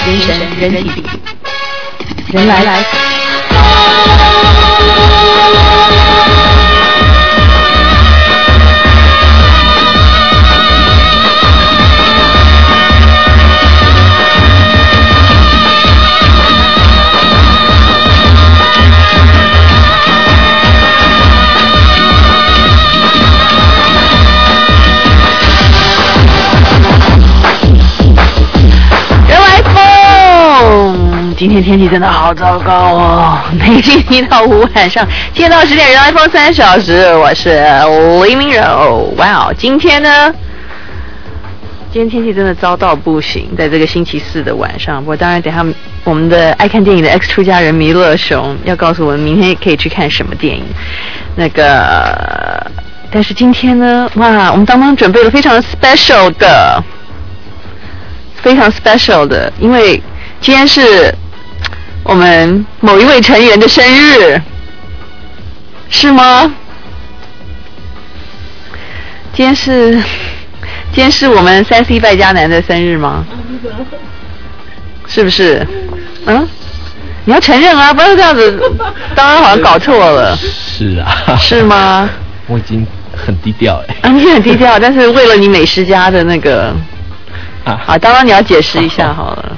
精神，人体力，人来。今天天气真的好糟糕哦！每个星期到五晚上7点到10点，人来疯3小时。我是黎明柔。哇，今天天气真的糟到不行，在这个星期四的晚上。不过当然，等一下我们的爱看电影的 X 出家人弥勒熊要告诉我们明天可以去看什么电影。但是今天呢，哇，我们当中准备了非常 special 的，因为今天是我们某一位成员的生日，是吗？今天是我们3C 败家男的生日吗？是不是？你要承认啊，不要这样子，当然好像搞错了。 是啊。是吗？ 我已经很低调你很低调，但是为了你美食家的那个当然你要解释一下好了。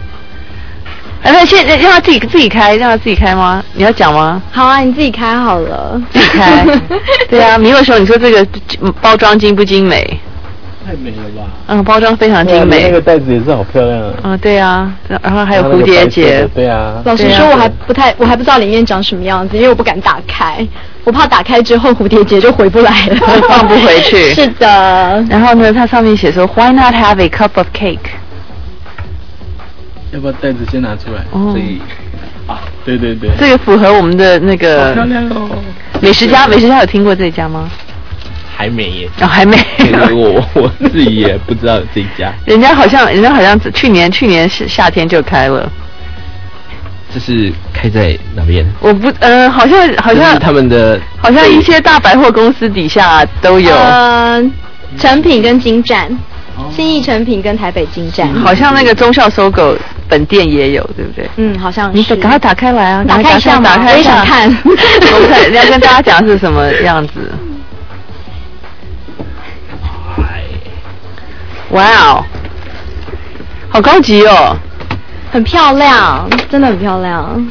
先让他自己开，让他自己开吗？你要讲吗？ 好啊，你自己开好了。 自己开。对啊，弥勒熊，你说这个包装精不精美？ 太美了吧！ 包装非常精美。 那个袋子也是好漂亮对啊，然后还有蝴蝶结。 对啊。 老实说，我还不知道里面长什么样子，因为我不敢打开，我怕打开之后蝴蝶结就回不来了， 放不回去。 是的。 然后呢，它上面写说 ，Why not have a cup of cake？ 要不要袋子先拿出来？所以对， 这个符合我们的那个。 好漂亮哦！ 美食家有听过这家吗？ 还没耶。 还没。 我自己也不知道有这一家。人家好像去年夏天就开了。 这是开在哪边？ 我不好像他们的好像一些大百货公司底下都有。 成品跟金站。信义成品跟台北金站， 好像那个忠孝搜狗本店也有，对不对？ 好像是。 你赶快打开来啊！ 打开一下嘛，我也想看。 我要跟大家讲是什么样子。哇哦，好高级哦！ 很漂亮，真的很漂亮。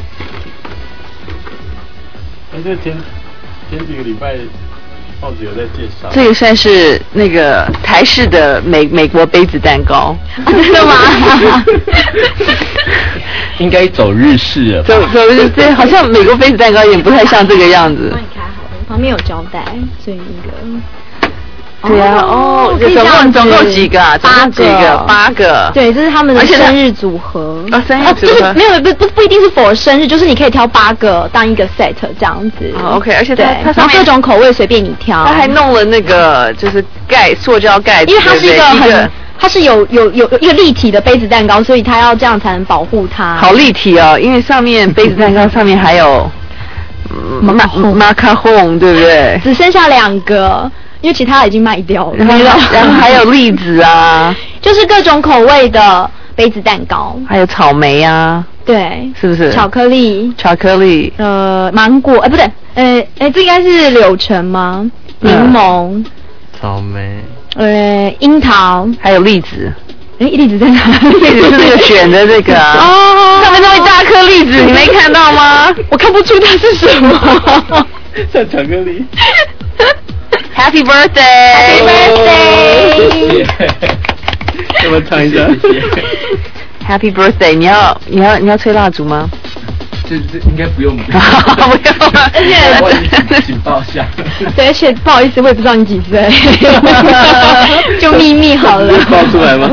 这前几个礼拜。报纸有在介绍， 这个算是那个台式的美国杯子蛋糕， 真的吗？ 应该走日式了吧？ 走日式，好像美国杯子蛋糕也不太像这个样子。 帮你开好了，旁边有胶带，所以那个。 对啊，总共几个啊？8个。 对，这是他们的生日组合。 生日组合。 就是没有不一定是 for 生日，就是你可以挑8个当一个 set 这样子。 OK， 而且它上面各种口味随便你挑。 它还弄了那个就是塑胶盖， 因为它是它是有一个立体的杯子蛋糕，所以它要这样才能保护它。 好立体哦，因为上面杯子蛋糕上面还有马卡洪，对不对？ 只剩下2个。因为其他已经卖掉了， 然后还有栗子啊， 就是各种口味的杯子蛋糕， 还有草莓啊， 对， 是不是？ 巧克力，芒果，不对，这应该是柳橙吗？柠檬， 草莓， 樱桃， 还有栗子。 栗子在哪？ 栗子是那个卷的这个上面那一大颗栗子，你没看到吗？ 我看不出它是什么， 像巧克力。 Happy birthday! Happy birthday! 要不要唱一下？谢谢。 Happy birthday！ 你要吹蜡烛吗？ 这应该不用。不用。而且请报下。 对，而且不好意思，我也不知道你几岁，就秘密好了。 报出来吗？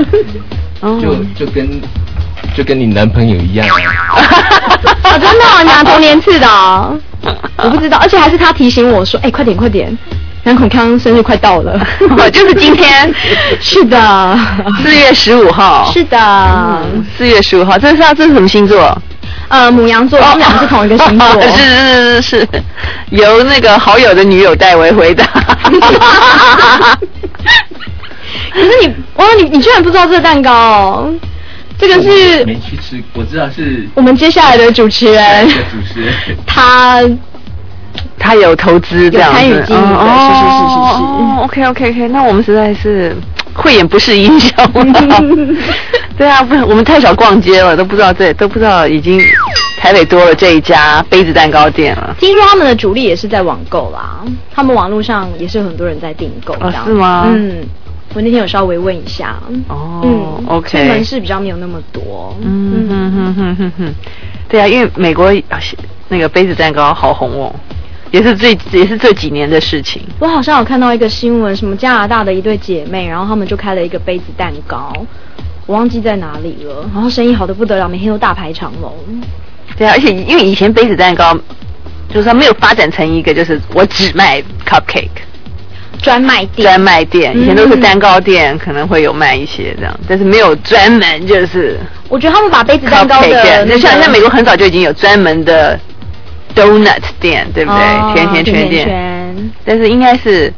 就跟你男朋友一样。 真的，你俩同年次的哦。我不知道，而且还是他提醒我说，快点。杨孔康生日快到了， 就是今天。 是的 ，4月15号。 是的 ，4月15号，这是什么星座？ 牡羊座，他们俩是同一个星座。 是，由那个好友的女友代为回答。 可是你居然不知道这个蛋糕哦？ 这个是没去吃，我知道是我们接下来的主持人， 他有投资这样子， 有参与经营的，是。 OK， 那我们实在是慧眼不识英雄。对啊，不是我们太少逛街了，都不知道已经台北多了这一家杯子蛋糕店了。 听说他们的主力也是在网购啦，他们网络上也是很多人在订购。 哦，是吗？ 我那天有稍微问一下。 OK， 门市比较没有那么多。 对啊，因为美国那个杯子蛋糕好红哦。也是这几年的事情。 我好像有看到一个新闻，什么加拿大的一对姐妹，然后他们就开了一个杯子蛋糕，我忘记在哪里了。然后生意好得不得了，每天都大排长龙。 对啊，而且因为以前杯子蛋糕就是它没有发展成一个就是我只卖 cupcake 专卖店，以前都是蛋糕店可能会有卖一些这样，但是没有专门就是。 我觉得他们把杯子蛋糕的， 像美国很早就已经有专门的。donut 店对不对？甜甜圈店，但是应该是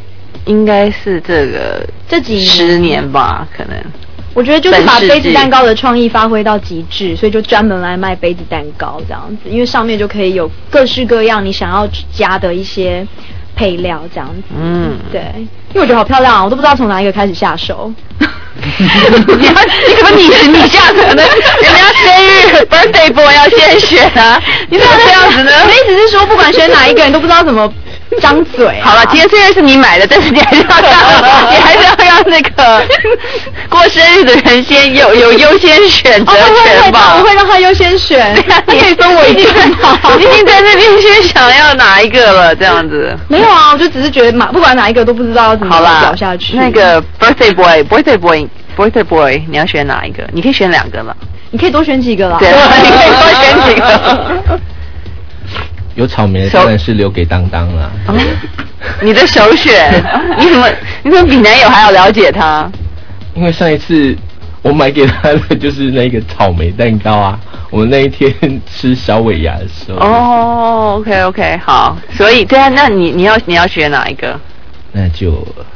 这几10年吧，可能。 我觉得就是把杯子蛋糕的创意发挥到极致，所以就专门来卖杯子蛋糕这样子，因为上面就可以有各式各样你想要加的一些配料这样子。对，因为我觉得好漂亮啊，我都不知道从哪一个开始下手。你怎么你下手呢？人家生日 birthday boy 要先选啊，你怎么这样子呢？我的意思是说，不管选哪一个，你都不知道怎么张嘴。好了，今天虽然是你买的，但是你还是要让那个过生日的人先有优先选择权吧。我会让他优先选，你可以分我一份吗？你已经在那边先想要哪一个了，这样子。没有啊，我就只是觉得不管哪一个都不知道怎么搞下去。那个 birthday boy， 你要选哪一个？你可以选2个了，你可以多选几个啦。对，你可以多选几个。 有草莓当然是留给当当啦。 你的首选，你怎么比男友还要了解他？ 因为上一次我买给他的就是那个草莓蛋糕啊，我们那一天吃小尾牙的时候。 OK， 好，所以对啊，那你要选哪一个？ 那就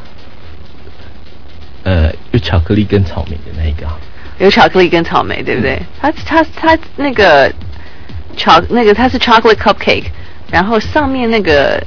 有巧克力跟草莓的那一个。 有巧克力跟草莓，对不对？它那个它是 chocolate cupcake， 然后上面那个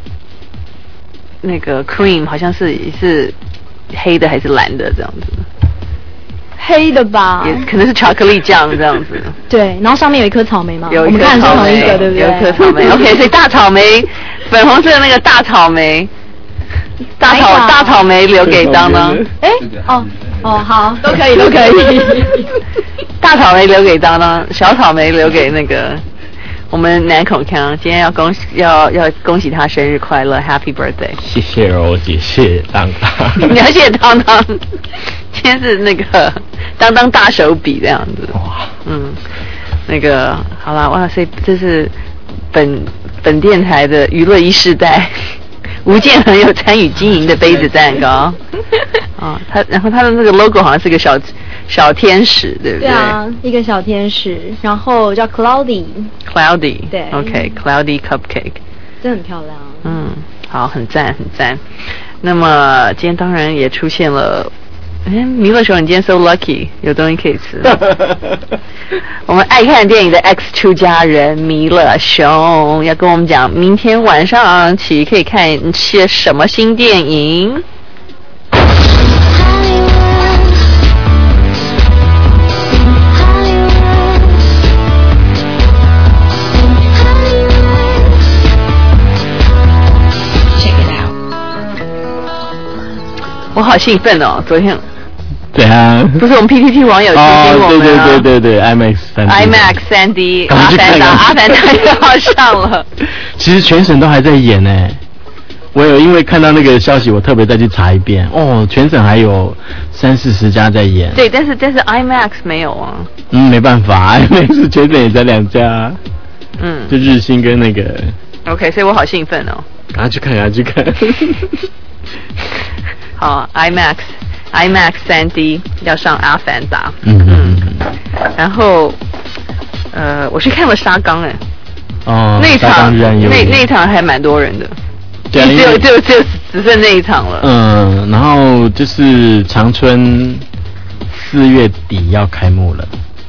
cream 好像是黑的还是蓝的这样子。黑的吧，也可能是巧克力酱这样子。对，然后上面有一颗草莓吗？有一颗草莓，对不对？有一颗草莓。OK， 所以大草莓，粉红色的那个大草莓，大草莓留给当当。好，都可以。大草莓留给当当，小草莓留给那个我们南口腔。今天要恭喜他生日快乐 ，Happy Birthday！ 谢谢哦，谢谢当当。 你要谢谢当当。今天是那个当当大手笔这样子。哇，那个好啦，哇塞，这是本电台的娱乐一世代。吴建衡有参与经营的杯子蛋糕。然后他的那个 logo 好像是个小天使，对不对？对啊，一个小天使，然后叫 Cloudy， 对 ，OK， Cloudy Cupcake， 真的很漂亮。好，很赞。那么今天当然也出现了，弥勒熊，你今天 so lucky， 有东西可以吃。我们爱看电影的 X 出家人弥勒熊要跟我们讲，明天晚上起可以看些什么新电影。我好兴奋哦！昨天， 对啊， 不是我们 PTT 网友提醒我们啊， 对 IMAX 3D 阿凡达又要上了。 其实全省都还在演呢，我有因为看到那个消息，我特别再去查一遍。全省还有30-40家在演。 对，但是 IMAX 没有啊。 没办法 ，IMAX 全省也在2家。就日新跟那个。 OK， 所以我好兴奋哦。 赶快去看。 好 ，IMAX 3D 要上阿凡达。然后我去看了沙冈那一场还蛮多人的。对，只剩那一场了。 然后就是长春4月底要开幕了。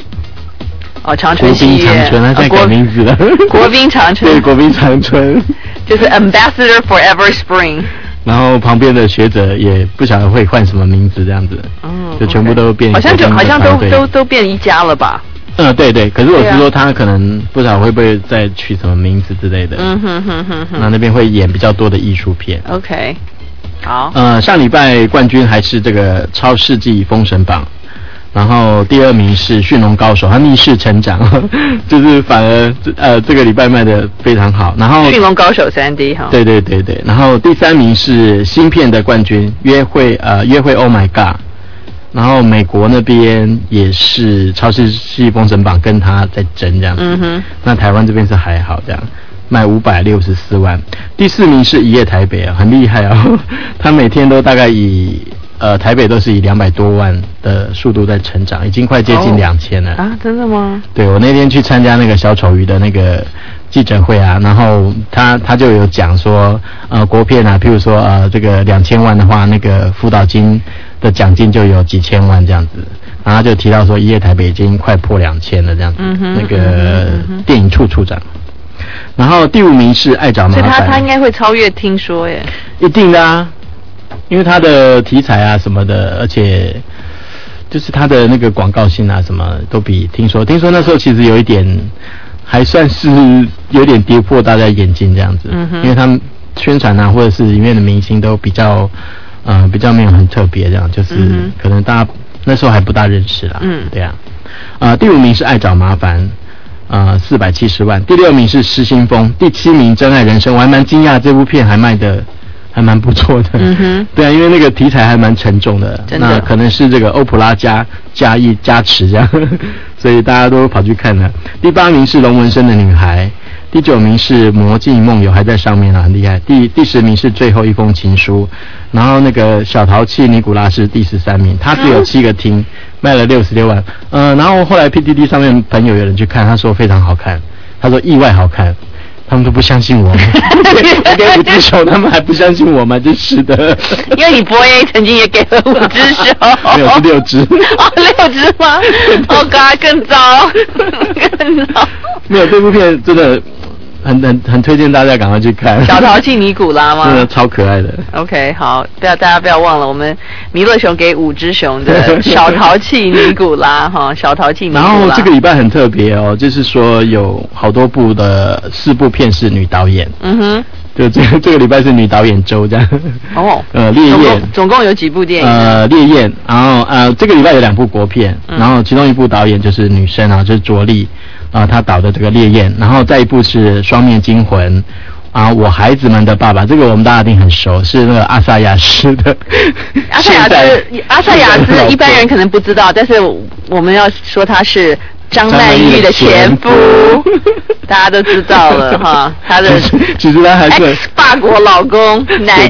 哦，长春戏院， 国宾长春，他现在改名字了。 国宾长春， 对，国宾长春， 就是 Ambassador Forever Spring。 然后旁边的学者也不晓得会换什么名字，这样子，就全部都变， 好像都变一家了吧？ 对对，可是我是说他可能不知道会不会再取什么名字之类的。那边会演比较多的艺术片。 OK， 好。 上礼拜冠军还是这个超世纪封神榜。然后第2名是驯龙高手，他逆势成长，就是反而这个礼拜卖的非常好。然后驯龙高手 3D 哈。 对对对对，然后第3名是新片的冠军约会 Oh My God， 然后美国那边也是超世纪封神榜跟他在争这样子。那台湾这边是还好这样。卖564万。第4名是一夜台北啊，很厉害啊，他每天都大概以台北都是以200多万的速度在成长，已经快接近2000了。 啊，真的吗？ 对，我那天去参加那个小丑鱼的那个记者会啊，然后他就有讲说，国片啊，譬如说这个2000万的话，那个辅导金的奖金就有几千万这样子，然后他就提到说，一夜台北已经快破2000了这样子。那个电影处处长。然后第5名是爱找麻烦， 所以他应该会超越听说耶， 一定的啊，因为他的题材啊什么的，而且就是他的那个广告性啊什么都比听说那时候其实有一点还算是有点跌破大家眼镜这样子，因为他们宣传啊或者是里面的明星都比较没有很特别这样，就是可能大家那时候还不大认识啦，对啊，第5名是爱找麻烦。470万，第6名是失心疯，第7名真爱人生，我还蛮惊讶这部片还卖的还蛮不错的。对啊，因为那个题材还蛮沉重的，那可能是这个欧普拉加持这样，所以大家都跑去看了。第8名是龙纹身的女孩，第9名是魔镜梦游还在上面啊，很厉害。第10名是最后一封情书，然后那个小淘气尼古拉是第13名，他只有7个厅，卖了66万。然后后来 PTT 上面朋友有人去看，他说非常好看，他说意外好看。他们都不相信我们，我给5只手，他们还不相信我吗？真是的。 因为你博 A 曾经也给了5只手， 没有是6只。 哦，6只吗？哦 God， 更糟，更糟。 没有，这部片真的很推荐大家赶快去看。 小淘气尼古拉吗？ 真的超可爱的。 OK， 好，大家不要忘了，我们弥勒熊给5只熊的小淘气尼古拉哈，小淘气尼古拉。 然后这个礼拜很特别哦，就是说有好多部的4部片是女导演。就这个礼拜是女导演周这样。哦。烈焰。 总共有几部电影？ 烈焰，然后这个礼拜有2部国片，然后其中一部导演就是女生啊，就是卓丽。他导的这个烈焰，然后再一部是双面惊魂啊，我孩子们的爸爸，这个我们大家一定很熟，是那个阿萨雅斯的。 阿萨雅斯一般人可能不知道，但是我们要说他是张曼玉的前夫，大家都知道了哈。他的其实他还是 X 法国老公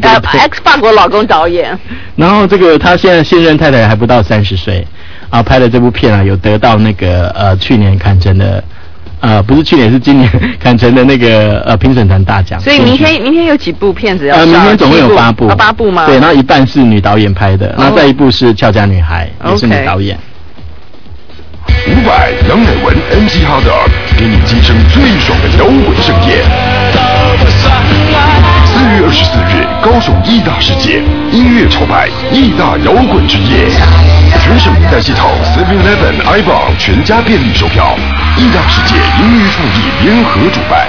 ，X 法国老公导演。 然后这个他现任太太还不到30岁啊，拍的这部片啊，有得到那个去年坎城的。不是去年，是今年坎城的那个评审团大奖。 所以明天有几部片子要上？ 明天总共有8部。 8部吗？ 对，然后一半是女导演拍的，然后再一部是俏家女孩，也是女导演。 500杨乃文 MG Harder 给你今生最爽的摇滚盛宴。4月24日，高雄义大世界音乐潮牌义大摇滚之夜，全省年代系统 7-Eleven iBon 全家便利售票，义大世界音乐创意联合主办。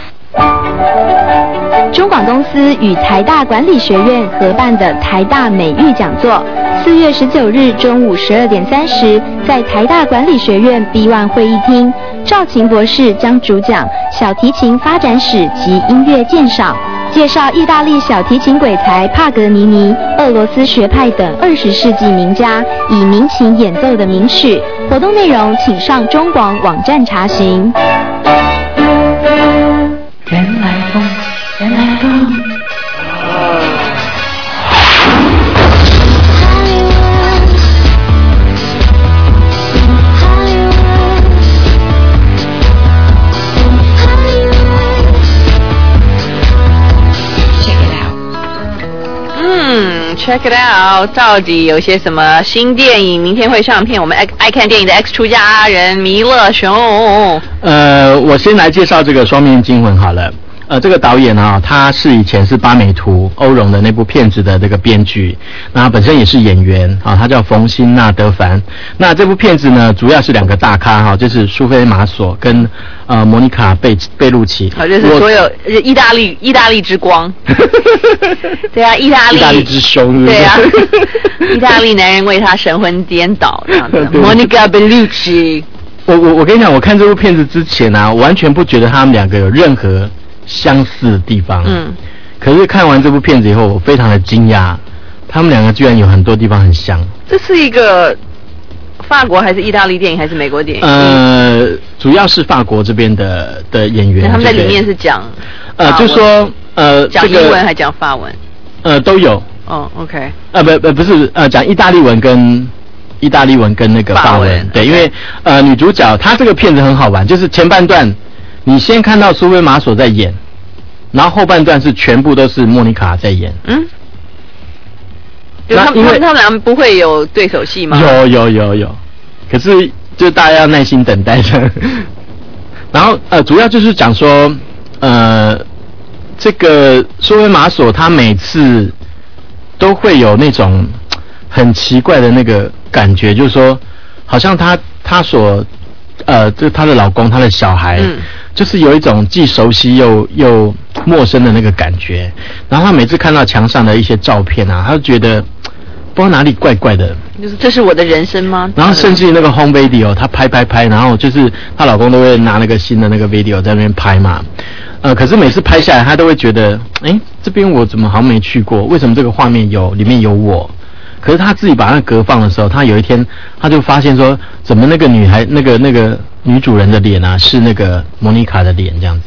中广公司与台大管理学院合办的台大美育讲座，4月19日中午12点30在台大管理学院 B1 会议厅，赵琴博士将主讲小提琴发展史及音乐鉴赏，介绍意大利小提琴鬼才帕格尼尼、俄罗斯学派等20世纪名家以民琴演奏的名曲。活动内容请上中广网站查询。 原来风，原来风。 ，check it out， 到底有些什么新电影明天会上片？我们爱看电影的 X 出家人弥勒熊。 我先来介绍这个《双面惊魂》好了。这个导演啊，他是以前是八美图欧荣的那部片子的这个编剧，那他本身也是演员啊，他叫冯辛纳德凡。那这部片子呢，主要是两个大咖哈，就是苏菲玛索跟莫妮卡贝鲁奇， 就是所有意大利之光。对啊，意大利之凶， 对啊，意大利男人为他神魂颠倒这样子。莫妮卡贝鲁奇。 我跟你讲，我看这部片子之前啊，完全不觉得他们两个有任何相似的地方，可是看完这部片子以后，我非常的惊讶，他们两个居然有很多地方很像。 这是一个法国还是意大利电影还是美国电影？主要是法国这边的演员。 他们在里面是讲就说讲英文还讲法文？ 都有。 哦 ，OK。 不是讲意大利文跟那个法文。对，因为女主角她这个片子很好玩，就是前半段。你先看到苏菲玛索在演，然后后半段是全部都是莫妮卡在演。 就他们俩不会有对手戏吗？ 有，可是就大家要耐心等待着。然后主要就是讲说，这个苏菲玛索她每次都会有那种很奇怪的那个感觉，就是说，好像她所就是她的老公，她的小孩，就是有一种既熟悉又陌生的那个感觉。然后她每次看到墙上的一些照片啊，她就觉得不知道哪里怪怪的。 就是这是我的人生吗？ 然后甚至那个 home video， 她拍，然后就是她老公都会拿那个新的那个 video 在那边拍嘛。可是每次拍下来，她都会觉得，这边我怎么好像没去过？为什么这个画面里面有我？可是他自己把那隔放的时候，他有一天他就发现说，怎么那个女孩那个女主人的脸啊，是那个莫妮卡的脸这样子。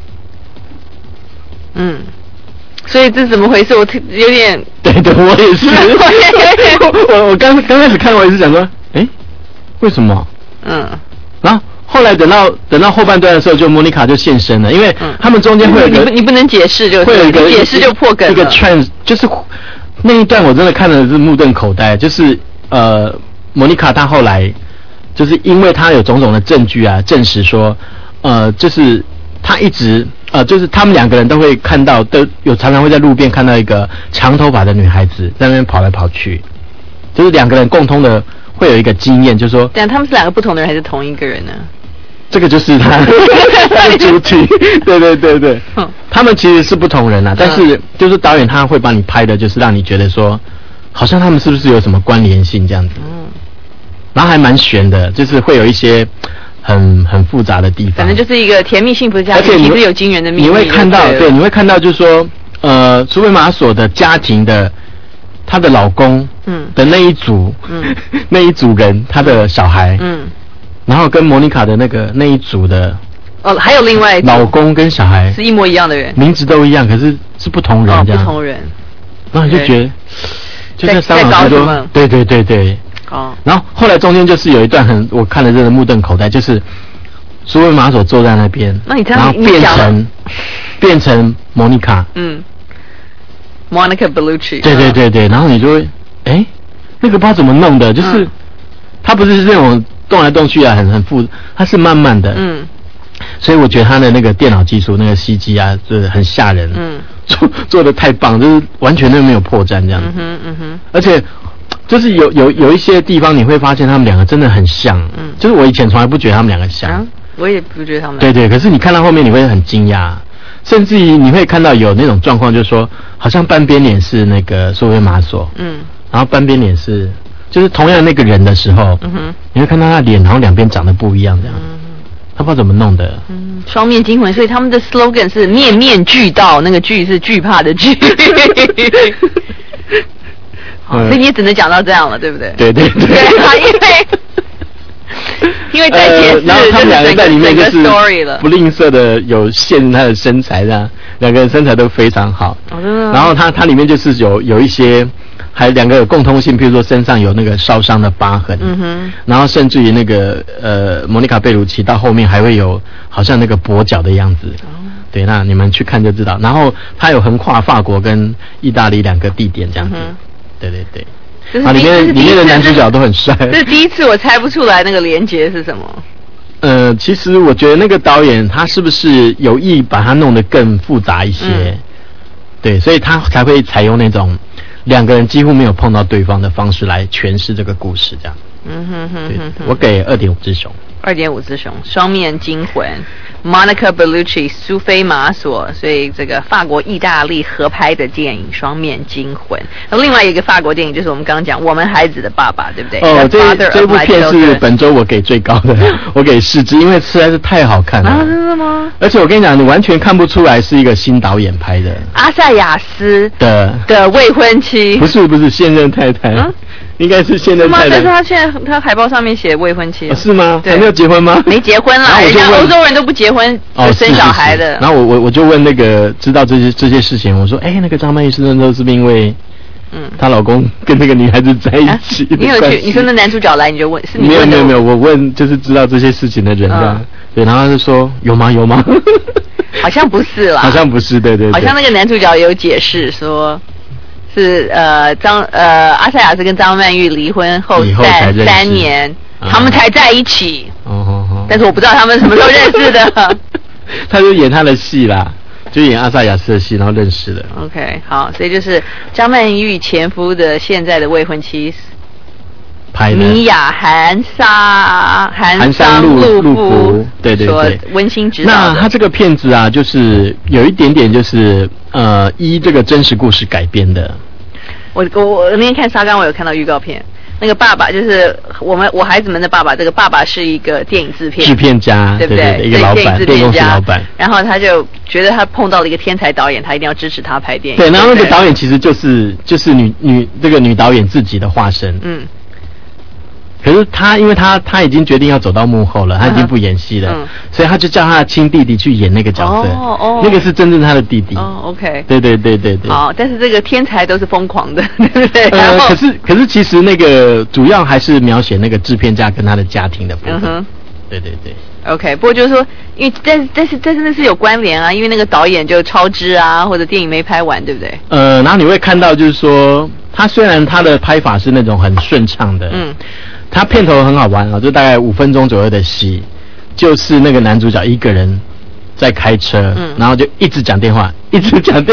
所以这是怎么回事？我有点对，我也是。我刚开始看我也是想说，为什么？然后后来等到后半段的时候，就莫妮卡就现身了，因为他们中间会有一个你不能解释，就会有一个解释就破梗了。 一个 trans 就是。那一段我真的看的是目瞪口呆，就是莫妮卡她后来就是因为她有种种的证据啊，证实说就是她一直就是他们两个人都会看到，都有常常会在路边看到一个长头发的女孩子在那边跑来跑去，就是两个人共通的会有一个经验，就是说， 但他们是两个不同的人还是同一个人呢？ 这个就是他的主题，对，他们其实是不同人啦，但是就是导演他会帮你拍的，就是让你觉得说，好像他们是不是有什么关联性这样子，然后还蛮悬的，就是会有一些很复杂的地方， 反正就是一个甜蜜幸福的家庭，其实有惊人的秘密。 你会看到，对，你会看到就是说，苏菲玛索的家庭的她的老公，的那一组，那一组人，他的小孩，然后跟莫妮卡的那一组的还有另外一组老公跟小孩是一模一样的人， 名字都一样，可是是不同人这样。 不同人。 然后你就觉得就在商量说，对。然后后来中间就是有一段我看了真的目瞪口呆，就是苏菲玛索坐在那边，然后变成莫妮卡 ，Monica Bellucci。 对，然后你就会那个不知道怎么弄的，就是他不是这种动来动去啊，很复，它是慢慢的，所以我觉得他的那个电脑技术，那个 CG 啊，就是很吓人，做的太棒，就是完全都没有破绽这样子，而且就是有一些地方你会发现他们两个真的很像，就是我以前从来不觉得他们两个像， 我也不觉得他们， 对，可是你看到后面你会很惊讶，甚至于你会看到有那种状况，就是说好像半边脸是那个苏菲玛索，然后半边脸是。就是同样那个人的时候，你会看到他脸，然后两边长得不一样，这样，他不知道怎么弄的。 双面惊魂，所以他们的 slogan 是面面俱到，那个惧是惧怕的惧。所以你也只能讲到这样了，对不对？ 对， 因为在解释， 然后他们两个在里面就是 story 了， 不吝啬的有限他的身材，这样两个人身材都非常好。然后他里面就是有一些。还两个有共通性，譬如说身上有那个烧伤的疤痕，然后甚至于那个莫妮卡贝鲁奇到后面还会有好像那个跛脚的样子， 对，那你们去看就知道。然后它有横跨法国跟意大利2个地点这样子。对对对。啊，里面的男主角都很帅。 这是第一次我猜不出来那个连结是什么。 其实我觉得那个导演他是不是有意把它弄得更复杂一些？对，所以他才会采用那种2个人几乎没有碰到对方的方式来诠释这个故事，这样。对，我给2.5只熊。 2.5只熊，双面惊魂 ，Monica Bellucci 苏菲玛索，所以这个法国意大利合拍的电影《双面惊魂》。那另外一个法国电影就是我们刚刚讲《我们孩子的爸爸》，对不对？ 这部片是本周我给最高的，我给4只，因为实在是太好看了。 真的吗？ 而且我跟你讲，你完全看不出来是一个新导演拍的。 阿萨亚斯的未婚妻， 不是现任太太。应该是现任太太。 但是他现在他海报上面写未婚妻。 是吗？还没有结婚吗？ 没结婚啦，人家欧洲人都不结婚就生小孩的。 然后我就问那个知道这些事情，我说那个张曼玉是不是因为她老公跟那个女孩子在一起？ 你有去？你说那男主角来你就问，是你问的？没有，我问就是知道这些事情的人的。对，然后他就说有吗？ 好像不是啦。 好像不是，对。 好像那个男主角有解释说。是阿萨亚斯跟张曼玉离婚后3年，他们才在一起。但是我不知道他们什么时候认识的。 他就演他的戏啦，就演阿萨亚斯的戏，然后认识的。 OK， 好，所以就是张曼玉前夫的现在的未婚妻。米娅韩桑露芙，对，温馨指导。 那他这个片子啊，就是有一点点就是依这个真实故事改编的。 我那天看沙冈，我有看到预告片，那个爸爸就是我孩子们的爸爸，这个爸爸是一个电影制片家， 对不对？ 一个老板，电影公司老板。 然后他就觉得他碰到了一个天才导演，他一定要支持他拍电影。 对，然后那个导演其实就是这个女导演自己的化身。可是因为他已经决定要走到幕后了，他已经不演戏了，所以他就叫他的亲弟弟去演那个角色。那个是真正他的弟弟。 OK。 对。 好，但是这个天才都是疯狂的，对不对？ 可是其实那个主要还是描写那个制片家跟他的家庭的部分。对。 OK， 不过就是说，因为但是那是有关联啊，因为那个导演就超支啊，或者电影没拍完，对不对？ 然后你会看到就是说，他虽然他的拍法是那种很顺畅的，他片头很好玩啊，就大概5分钟左右的戏，就是那个男主角一个人在开车，然后就一直讲电话，然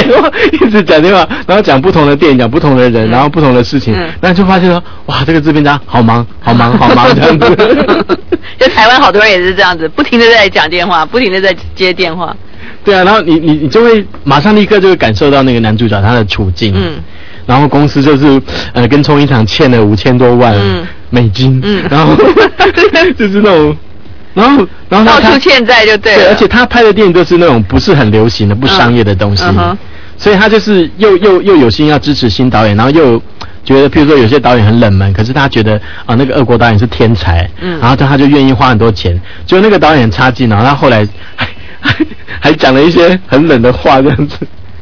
后讲不同的电影，讲不同的人，然后不同的事情，然后就发现说，哇，这个制片家好忙这样子。 就台湾好多人也是这样子，不停的在讲电话，不停的在接电话。 对啊，然后你就会马上立刻就会感受到那个男主角他的处境。然后公司就是跟冲一场欠了5000多万美金，然后就是那种，然后到处欠债就对了。 对，而且他拍的电影都是那种不是很流行的、不商业的东西，所以他就是又有心要支持新导演，然后又觉得，譬如说有些导演很冷门，可是他觉得那个俄国导演是天才，然后他就愿意花很多钱，结果那个导演插进，然后他后来还讲了一些很冷的话，这样子，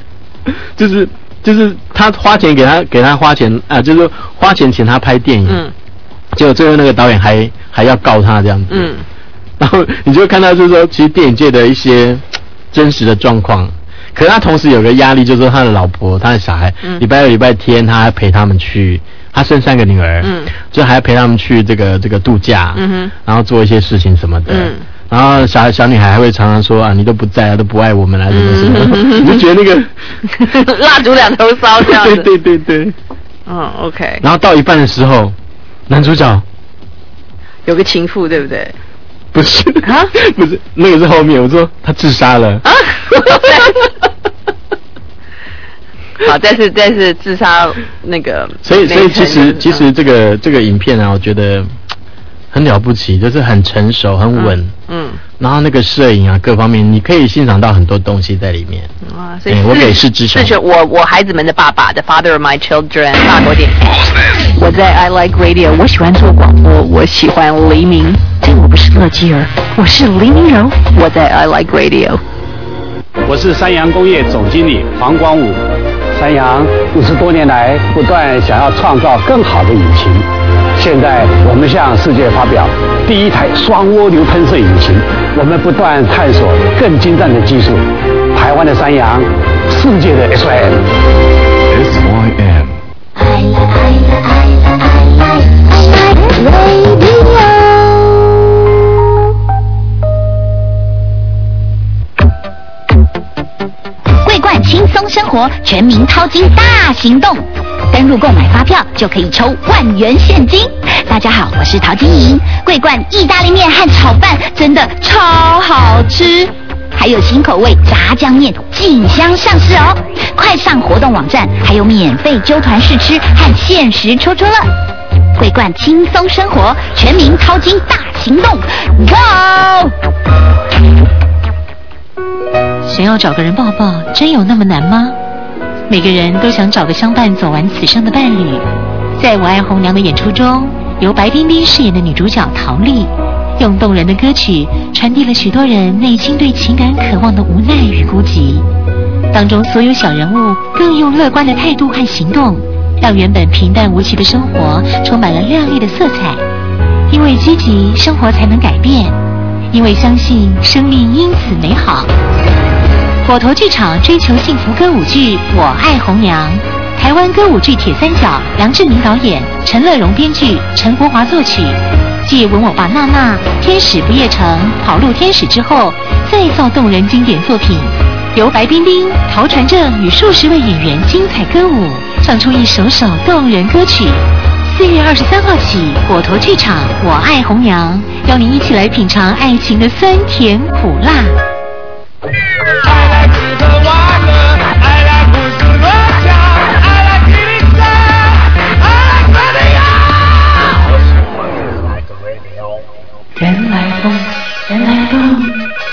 就是他花钱给他花钱啊，就是花钱请他拍电影，结果最后那个导演还要告他这样子，然后你就会看到就是说，其实电影界的一些真实的状况，可是他同时有个压力，就是说他的老婆、他的小孩，礼拜6、礼拜天他还陪他们去，他生3个女儿，就还要陪他们去这个度假，然后做一些事情什么的。然后小女孩还会常常说你都不在啊，都不爱我们啊，什么什么，你就觉得那个蜡烛2头烧这样子。 对。 OK。 然后到一半的时候，男主角有个情妇，对不对？ 不是啊，不是，那个是后面。我说他自杀了。 好，但是自杀那个。 所以其实这个影片啊，我觉得很了不起，就是很成熟、很稳。然后那个摄影啊，各方面你可以欣赏到很多东西在里面。 所以我给4只熊。 我孩子们的爸爸，The Father of My Children， 法国电影。我在 I Like Radio， 我喜欢做广播，我喜欢黎明。我不是乐基儿，我是黎明柔。我在 I Like Radio。 我是三洋工业总经理黄光武。三洋50多年来不断想要创造更好的引擎，现在我们向世界发表第1台双涡流喷射引擎，我们不断探索更精湛的技术， 台湾的山羊，世界的 SYM。 桂冠轻松生活全民淘金大行动，登入购买发票就可以抽10000元现金。大家好，我是陶晶莹。桂冠意大利面和炒饭真的超好吃，还有新口味炸酱面竞相上市哦！快上活动网站，还有免费揪团试吃和限时戳戳乐。桂冠轻松生活全民淘金大行动 ，Go！ 想要找个人抱抱，真有那么难吗？每个人都想找个相伴走完此生的伴侣。在我爱红娘的演出中，由白冰冰饰演的女主角陶丽，用动人的歌曲传递了许多人内心对情感渴望的无奈与孤寂。当中所有小人物更用乐观的态度和行动，让原本平淡无奇的生活充满了亮丽的色彩。因为积极，生活才能改变；因为相信，生命因此美好。果陀剧场追求幸福歌舞剧《我爱红娘》，台湾歌舞剧铁三角，梁志明导演，陈乐融编剧，陈国华作曲。继《吻我吧娜娜》、《天使不夜城》、《跑路天使》之后，再造动人经典作品，由白冰冰、陶传正与数十位演员精彩歌舞，唱出一首首动人歌曲。4月23号起，果陀剧场《我爱红娘》，邀您一起来品尝爱情的酸甜苦辣。 I like the water, I like the water, I like it I like radio. 人来疯，人来疯。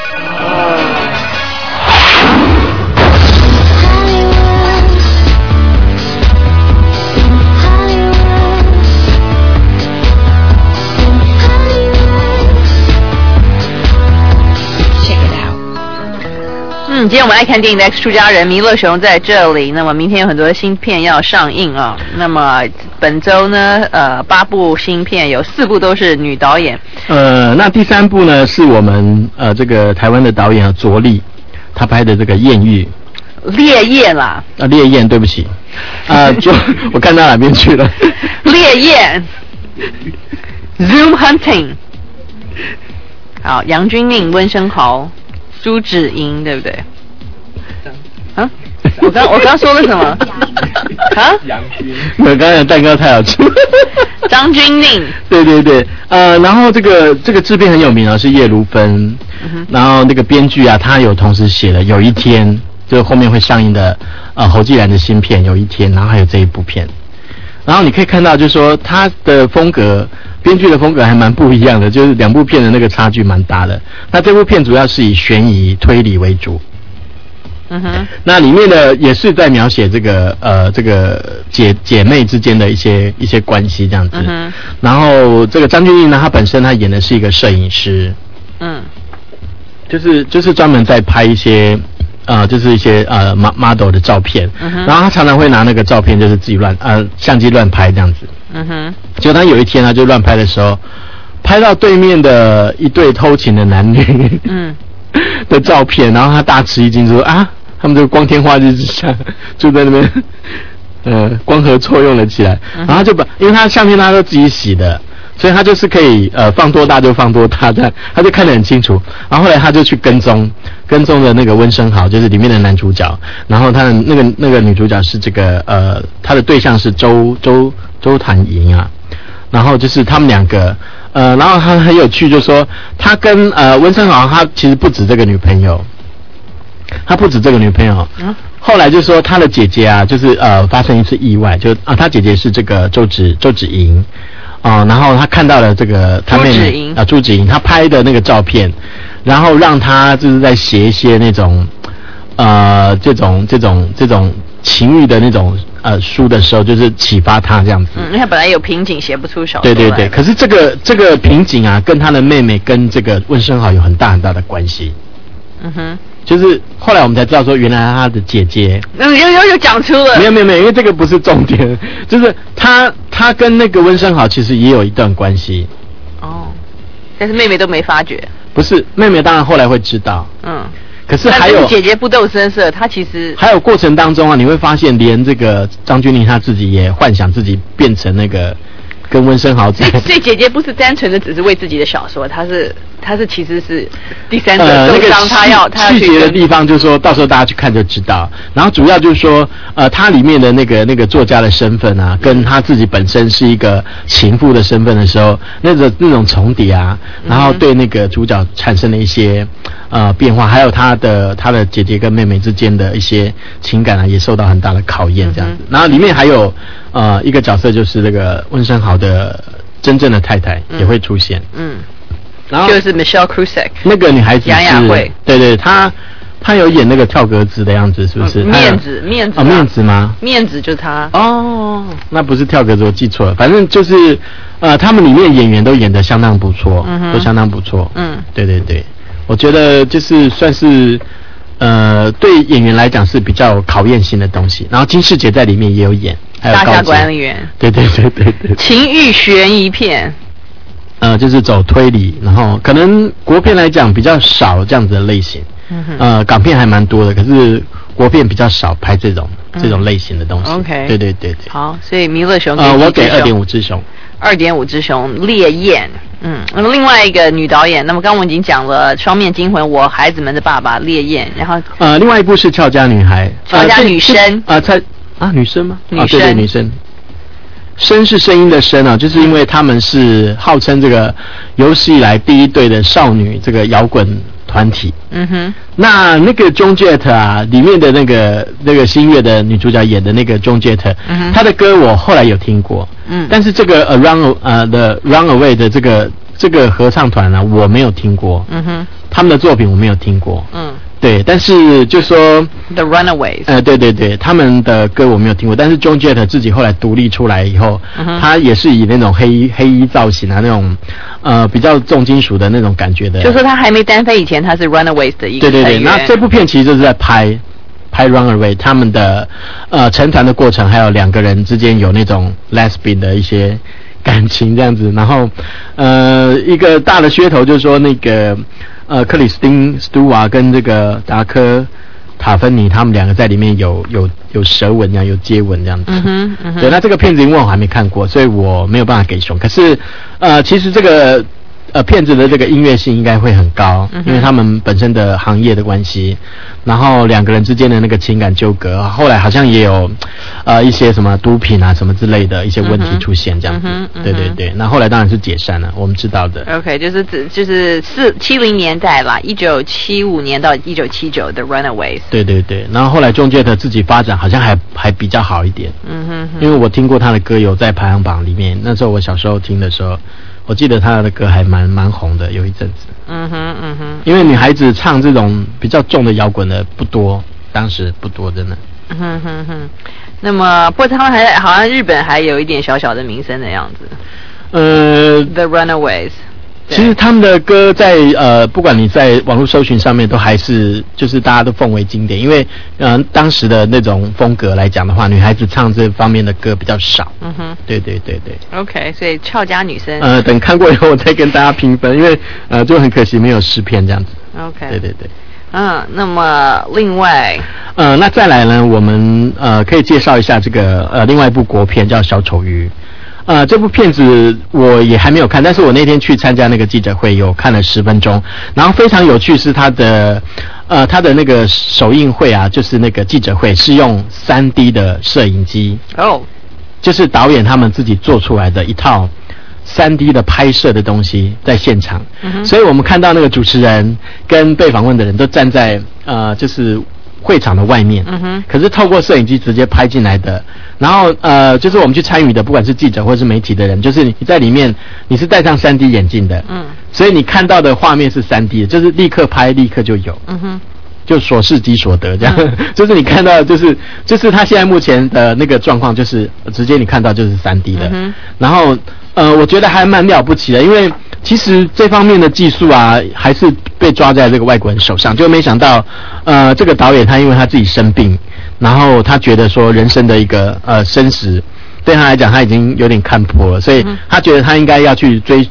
今天我们来看电影的 X 出家人，弥勒熊在这里。那么明天有很多新片要上映啊。那么本周呢，8部新片，有4部都是女导演。 那第3部呢是我们这个台湾的导演卓立，他拍的这个《艳遇》。 烈焰啦。 烈焰，对不起。我看到哪边去了？ 烈焰。Zoom Hunting。好，杨君令、温升豪、朱芷莹，对不对？啊？我刚说了什么？啊？ 杨君，我刚才的蛋糕太好吃。 张钧甯。对对对，然后这个制片很有名啊，是叶如芬。然后那个编剧啊，他有同时写了有一天，就是后面会上映的侯季然的新片有一天，然后还有这一部片。然后你可以看到，就是说他的风格，编剧的风格还蛮不一样的，就是2部片的那个差距蛮大的。那这部片主要是以悬疑推理为主。那里面的也是在描写这个姐妹之间的一些关系这样子。然后这个张钧甯呢，他本身他演的是一个摄影师。就是专门在拍一些就是一些model 的照片。然后他常常会拿那个照片就是自己相机乱拍这样子。结果他有一天他就乱拍的时候，拍到对面的一对偷情的男女的照片，然后他大吃一惊，说啊，他们这个光天化日之下就在那边光合作用了起来。然后就因为他相片他都自己洗的，所以他就是可以放多大就放多大这样，他就看得很清楚。然后后来他就去跟踪的那个温升豪，就是里面的男主角。然后他的那个女主角是这个他的对象是周檀莹啊。然后就是他们2个然后他很有趣，就说他跟温升豪他其实不止这个女朋友。后来就说他的姐姐啊，就是发生一次意外，就他姐姐是这个周芷莹。然后他看到了这个他妹妹朱芷莹，他拍的那个照片，然后让他就是在写一些那种这种情欲的那种书的时候，就是启发他这样子。 因为他本来有瓶颈写不出手。 对对对，可是这个瓶颈啊，跟他的妹妹跟这个温升豪有很大的关系。就是后来我们才知道说，原来他的姐姐有讲出了。 没有，因为这个不是重点，就是他跟那个温升豪其实也有一段关系。但是妹妹都没发觉。不是，妹妹当然后来会知道。 可是还有姐姐不动声色，她其实还有过程当中啊，你会发现连这个张钧甯她自己也幻想自己变成那个跟温升豪在。 所以姐姐不是单纯的只是为自己的小说，她是其实是第三者受伤，她要细节的地方，就是说到时候大家去看就知道。然后主要就是说，她里面的那个作家的身份啊，跟她自己本身是一个情妇的身份的时候，那种重叠啊，然后对那个主角产生了一些变化，还有她的姐姐跟妹妹之间的一些情感啊，也受到很大的考验这样子。然后里面还有一个角色就是那个温升豪的真正的太太也会出现。然后就是 Michelle Cusack 那个女孩子是杨雅慧， 对，她有演那个跳格子的样子，是不是？ 面子面子吗？ 面子就是她哦，那不是跳格子，我记错了。反正就是他们里面演员都演得相当不错，都相当不错。对，我觉得就是算是对演员来讲是比较考验性的东西。然后金世杰在里面也有演，还有大厦管理员，对，情欲悬疑片。 就是走推理，然后可能国片来讲比较少这样子的类型，港片还蛮多的，可是国片比较少拍这种类型的东西。 OK， 对。 好，所以弥勒熊我给2.5只熊 ，2.5只熊，烈焰。那么另外一个女导演，那么刚刚我们已经讲了《双面惊魂》，我孩子们的爸爸，烈焰，然后另外一部是俏家女孩， 俏家女生女生吗？ 女生， 对，女生。声是声音的声啊，就是因为他们是号称这个有史以来第一对的少女这个摇滚团体。那个 Joan Jett 啊，里面的那个新月的女主角演的那个 Joan Jett，她的歌我后来有听过，但是这个The Runaway 的这个合唱团啊，我没有听过，他们的作品我没有听过，对，但是就说 The Runaways， 对，他们的歌我没有听过，但是 Joan Jett 自己后来独立出来以后，他也是以那种黑衣造型啊，那种比较重金属的那种感觉的。 就说他还没单飞以前，他是 Runaways 的一个成员。 对，那这部片其实就是在拍 Runaway 他们的成团的过程，还有两个人之间有那种 lesbian 的一些感情这样子。然后一个大的噱头就是说那个克里斯汀·斯图瓦跟这个达科塔芬尼他们两个在里面有舌吻这样，有接吻这样子。对，那这个片子因为我还没看过，所以我没有办法给熊。可是其实这个片子的这个音乐性应该会很高，因为他们本身的行业的关系，然后两个人之间的那个情感纠葛，后来好像也有一些什么毒品啊什么之类的一些问题出现这样子。对，那后来当然是解散了，我们知道的。 OK， 就是70年代啦，1975年到1979的 Runaways。 对，然后后来Joan Jett自己发展好像还比较好一点。因为我听过他的歌有在排行榜里面，那时候我小时候听的时候。我记得他的歌还蛮红的，有一阵子。因为女孩子唱这种比较重的摇滚的不多，当时不多，真的。 那么，不过他们好像日本还有一点小小的名声的样子。The Runaways。 其实他们的歌在不管你在网络搜寻上面都还是就是大家都奉为经典，因为当时的那种风格来讲的话，女孩子唱这方面的歌比较少。对。 OK， 所以俏家女生。 等看过以后我再跟大家评分，因为就很可惜没有试片这样子。 OK。 对。 那么另外那再来呢，我们可以介绍一下这个另外一部国片叫《小丑鱼》。这部片子我也还没有看，但是我那天去参加那个记者会，有看了10分钟，然后非常有趣是他的那个首映会啊，就是那个记者会是用3D 的摄影机，就是导演他们自己做出来的一套3D 的拍摄的东西在现场，所以我们看到那个主持人跟被访问的人都站在就是会场的外面，可是透过摄影机直接拍进来的。然后就是我们去参与的，不管是记者或是媒体的人，就是你在里面你是戴上 3D 眼镜的，所以你看到的画面是 3D 的，就是立刻拍立刻就有，就所视即所得这样，就是你看到就是他现在目前的那个状况，就是直接你看到就是 3D 的，然后我觉得还蛮了不起的，因为其实这方面的技术啊，还是被抓在这个外国人手上，就没想到这个导演他因为他自己生病，然后他觉得说人生的一个生死对他来讲他已经有点看破了，所以他觉得他应该要去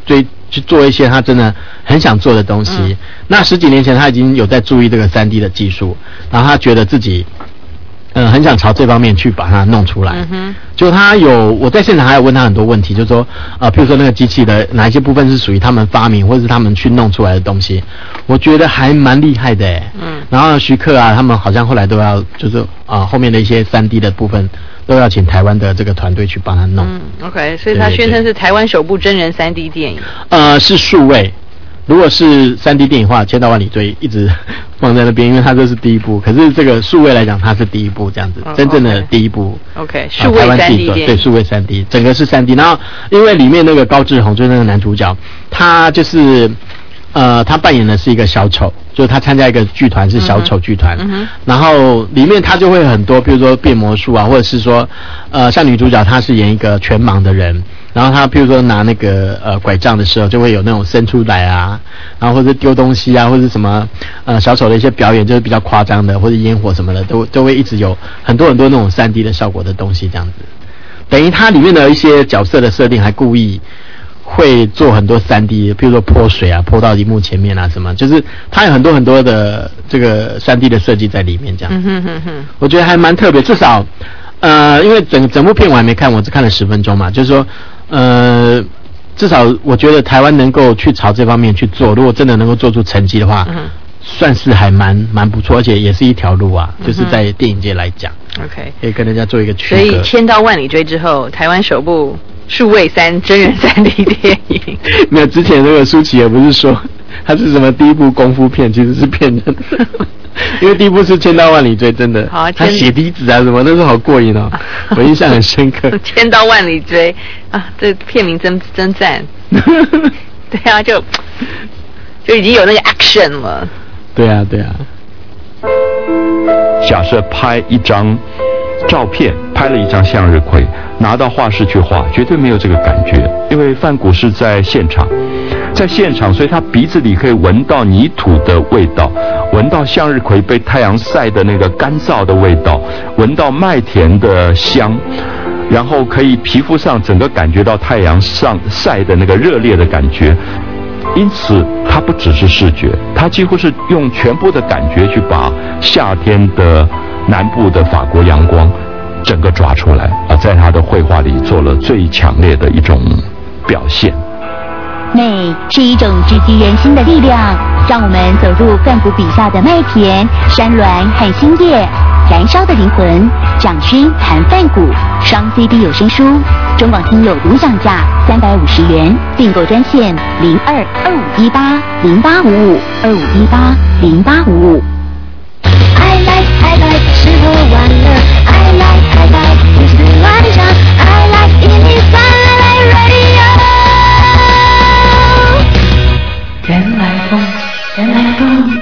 去做一些他真的很想做的东西。那10几年前他已经有在注意这个 3D 的技术，然后他觉得自己很想朝这方面去把它弄出来。就他我在现场还有问他很多问题，就是说譬如说那个机器的哪一些部分是属于他们发明或者是他们去弄出来的东西，我觉得还蛮厉害的耶。然后徐克啊他们好像后来都要就是后面的一些 3D 的部分都要请台湾的这个团队去帮他弄。 OK， 所以他宣称是台湾首部真人 3D 电影。 是数位。如果是 3D 电影的话，《千刀万里追》一直放在那边，因为它这是第一部。可是这个数位来讲，它是第一部这样子，真正的第一部。 OK， 数位 3D 电影。 对，数位 3D， 整个是 3D。然后因为里面那个高志宏就是那个男主角，他就是他扮演的是一个小丑，就是他参加一个剧团是小丑剧团。然后里面他就会很多，比如说变魔术啊，或者是说像女主角她是演一个全盲的人。然后他譬如说拿那个拐杖的时候，就会有那种伸出来啊，然后或者丢东西啊，或者什么小丑的一些表演，就是比较夸张的，或者烟火什么的，都会一直有很多那种 3D 的效果的东西这样子。等于它里面的一些角色的设定还故意会做很多 3D， 譬如说泼水啊，泼到荧幕前面啊什么，就是它有很多的这个 3D 的设计在里面这样子。我觉得还蛮特别，至少因为整部片我还没看，我只看了10分钟嘛，就是说至少我觉得台湾能够去朝这方面去做，如果真的能够做出成绩的话，算是还蛮不错，而且也是一条路啊，就是在电影界来讲。OK， 可以跟人家做一个区隔。 所以《千刀万里追》之后，台湾首部数位真人 3D 电影。 没有，之前那个舒淇也不是说他是什么第一部功夫片，其实是骗人的。因为第一部是《千刀万里追》，真的，他血滴子啊什么，那时候好过瘾哦，我印象很深刻。 千刀万里追啊，这片名真赞。对啊，就已经有那个 action 了。 对啊。 假设拍一张照片，拍了一张向日葵，拿到画室去画，绝对没有这个感觉，因为梵谷是在现场，所以他鼻子里可以闻到泥土的味道，闻到向日葵被太阳晒的那个干燥的味道，闻到麦田的香，然后可以皮肤上整个感觉到太阳上晒的那个热烈的感觉。因此它不只是视觉，它几乎是用全部的感觉去把夏天的南部的法国阳光整个抓出来，在他的绘画里做了最强烈的一种表现。 美是一种直击人心的力量，让我们走入梵谷笔下的麦田、山峦和新叶。燃烧的灵魂，蒋勋谈梵谷，双 CD 有声书，中广听友独享价350元，订购专线02-2518-0855，2518-0855。 I like 吃喝玩乐 I like 胡思乱想 I like 103 I like radio 人来疯人来疯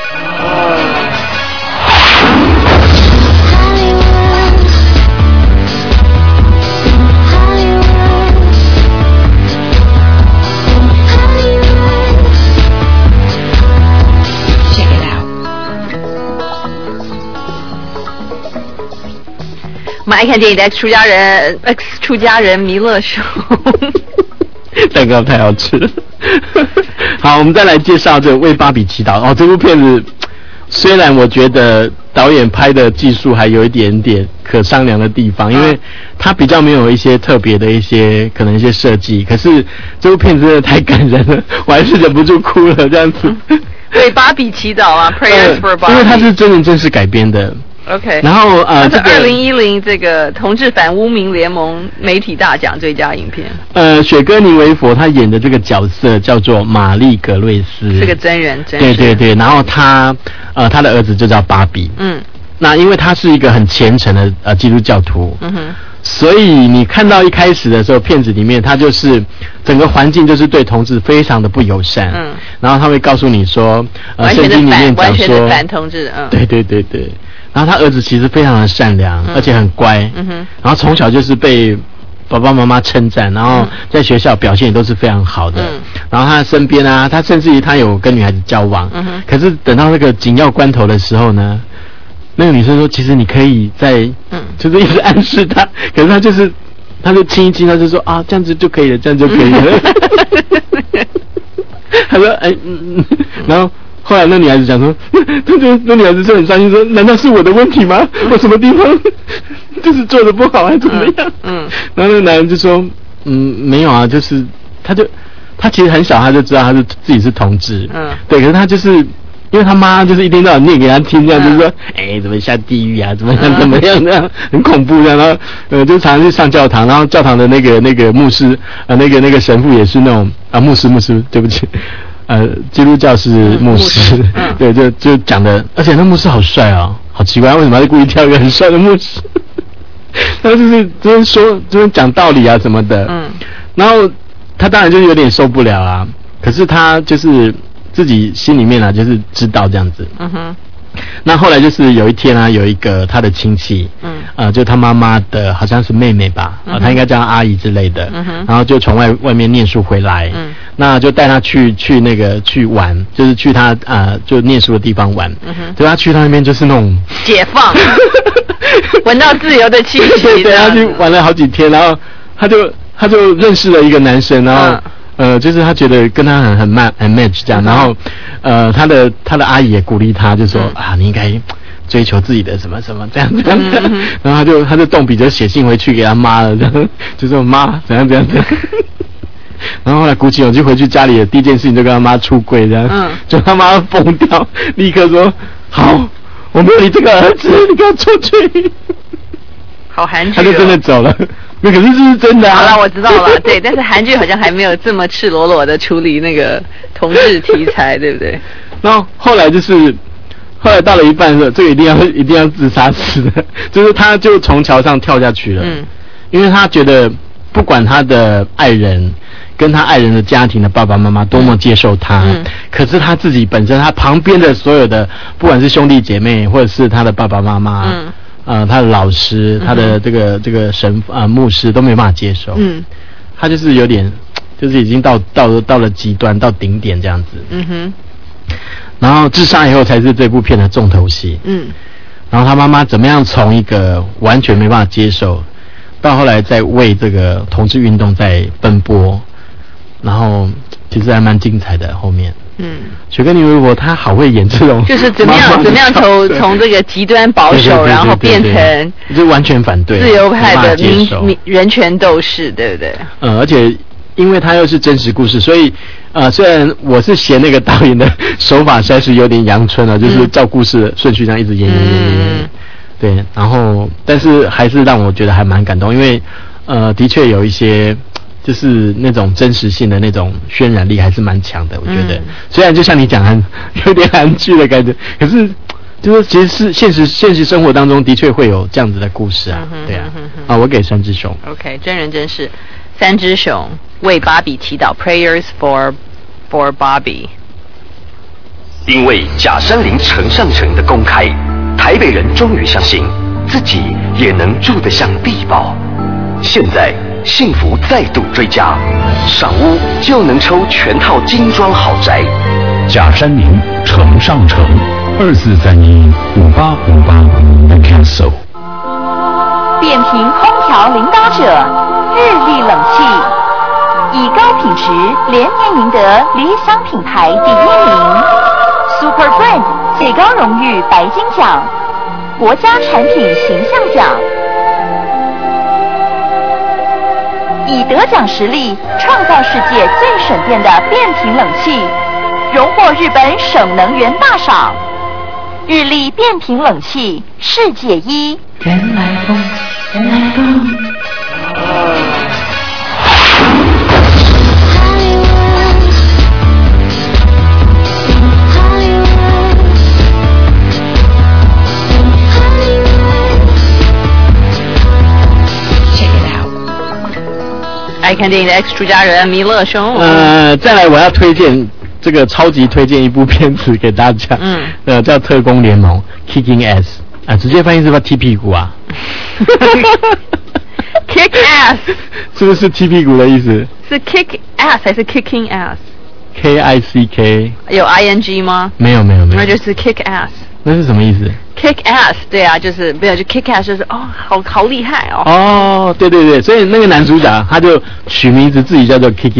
我们爱看电影的 X 出家人弥勒熊蛋糕太好吃了。好，我们再来介绍这个为芭比祈祷。这部片子虽然我觉得导演拍的技术还有一点点可商量的地方，因为他比较没有一些特别的一些可能一些设计，可是这部片子真的太感人了，我还是忍不住哭了这样子。 为芭比祈祷啊 ，Prayers for Barbie， 因为它是真人真事改编的。 OK， 然后它是2010这个同志反污名联盟媒体大奖最佳影片。 雪歌妮维佛她演的这个角色叫做玛丽格瑞斯， 是个真人真事。 对，然后他的儿子就叫芭比。那因为他是一个很虔诚的基督教徒。所以你看到一开始的时候，片子里面他就是整个环境就是对同志非常的不友善。然后他会告诉你说，圣经里面讲说， 完全的反同志。 对。然后他儿子其实非常的善良，而且很乖。然后从小就是被爸爸妈妈称赞，然后在学校表现也都是非常好的。然后他身边啊，他甚至于他有跟女孩子交往。可是等到那个紧要关头的时候呢，那个女生说，其实你可以在，就是一直暗示他，可是他就亲一亲，他就说啊，这样子就可以了，这样就可以了。 他说然后后来那女孩子讲说，那女孩子就很伤心说，难道是我的问题吗？我什么地方就是做的不好还是怎么样？然后那个男人就说，没有啊，就是他其实很小他就知道他是自己是同志，对，可是他就是因为他妈就是一天到晚念给他听，这样就是说，怎么下地狱啊，怎么样这样，很恐怖这样，然后就常常去上教堂，然后教堂的那个牧师那个神父也是那种牧师，对不起。基督教是牧师，对，就讲的，而且那牧师好帅啊，好奇怪，为什么要故意挑一个很帅的牧师？他就是讲道理啊什么的，然后他当然就是有点受不了啊，可是他就是自己心里面啊，就是知道这样子。那后来就是有一天啊，有一个他的亲戚，就他妈妈的好像是妹妹吧，他应该叫阿姨之类的，然后就从外面念书回来，那就带他去玩，就是去他就念书的地方玩，所以他去到那边就是那种解放，闻到自由的气息， 对，他去玩了好几天，然后他就认识了一个男生，然后。就是他觉得跟他很 match 这样，然后他的阿姨也鼓励他，就说你应该追求自己的什么什么这样，然后他就动笔就写信回去给他妈了，这样就说妈怎样，然后后来鼓起勇气回去家里的第一件事情就跟他妈出柜这样，就他妈疯掉，立刻说好，我没有你这个儿子，你给我出去。 好韩剧， 他就真的走了。那可是这是真的啊！ 好了，我知道了。对，但是韩剧好像还没有这么赤裸裸的处理那个同志题材，对不对？ 然后后来到了一半的时候，这个一定要自杀死的，就是他就从桥上跳下去了。因为他觉得不管他的爱人跟他爱人的家庭的爸爸妈妈多么接受他，可是他自己本身，他旁边的所有的不管是兄弟姐妹或者是他的爸爸妈妈。他的老师，他的这个牧师都没办法接受，他就是有点，就是已经到了极端，到顶点这样子，然后自杀以后才是这部片的重头戏，然后他妈妈怎么样从一个完全没办法接受，到后来在为这个同志运动在奔波，然后其实还蛮精彩的后面。雪哥，你如果他好会演这种， 就是怎么样从这个极端保守，然后变成就完全反对自由派的人权斗士，对不对？ 而且因为他又是真实故事，所以虽然我是嫌那个导演的手法实在是有点阳春了，就是照故事的顺序这样一直演，对，然后但是还是让我觉得还蛮感动，因为的确有一些。就是那种真实性的那种渲染力还是蛮强的，我觉得。虽然就像你讲，有点韩剧的感觉，可是就是其实是现实生活当中的确会有这样子的故事啊，对啊。我给3只熊。 OK， 真人真事，3只熊为芭比祈祷 ，Prayers for Barbie。 因为假山林城上城的公开，台北人终于相信自己也能住得像地堡。现在。幸福再度追加，赏屋就能抽全套精装豪宅。 假山林城上城，24315858 cancel。 变频空调领导者，日立冷气，以高品质连年赢得理想品牌第1名 ，Super Brand 最高荣誉白金奖，国家产品形象奖。以得奖实力创造世界最省电的变频冷气，荣获日本省能源大赏。日立变频冷气世界1。 人来疯，人来疯。 爱看电影的 X 出家人弥勒兄。 再来我要推荐这个超级推荐一部片子给大家，叫《特工联盟》Kicking Ass 直接翻译是不是踢屁股啊 ？Kick ass 是不是踢屁股的意思？ 是 kick ass 还是 kicking ass？ KICK 有 ing 吗？ 没有， 那就是 kick ass。 那是什么意思 ？Kick ass， 对啊，就是没有就 kick ass 就是好厉害哦。 哦，对对对，所以那个男主角他就取名字自己叫做 kick